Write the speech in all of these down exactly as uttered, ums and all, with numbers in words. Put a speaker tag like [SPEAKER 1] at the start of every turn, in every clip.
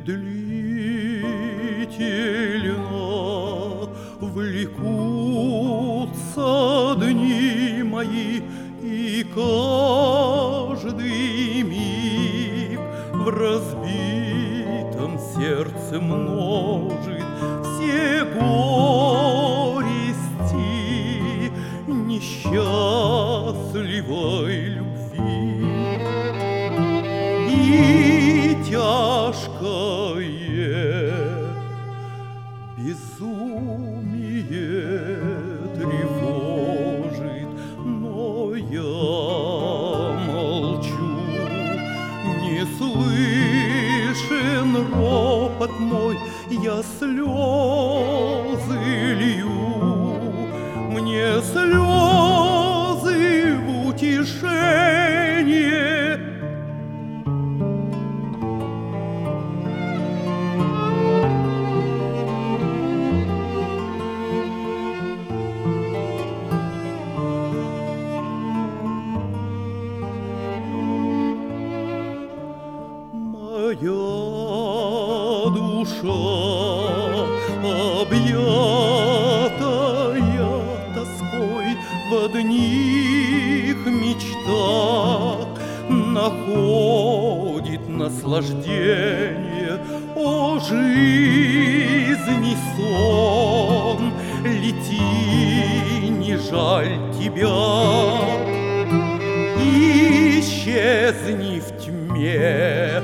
[SPEAKER 1] Медлительно влекутся дни мои, и каждый миг в разбитом сердце множит все горести несчастливой любви. И тяжкое безумие тревожит, но я молчу. Не слышен ропот мой, я слезы лью. Мне слезы в утешение. Моя душа, объятая тоской, в одних мечтах находит наслаждение. О, жизни сон, лети, не жаль тебя, исчезни в тьме.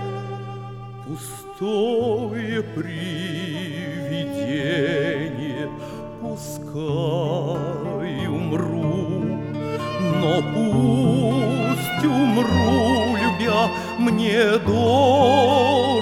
[SPEAKER 1] Пустое привидение, пускай умру, но пусть умру, любя, мне долго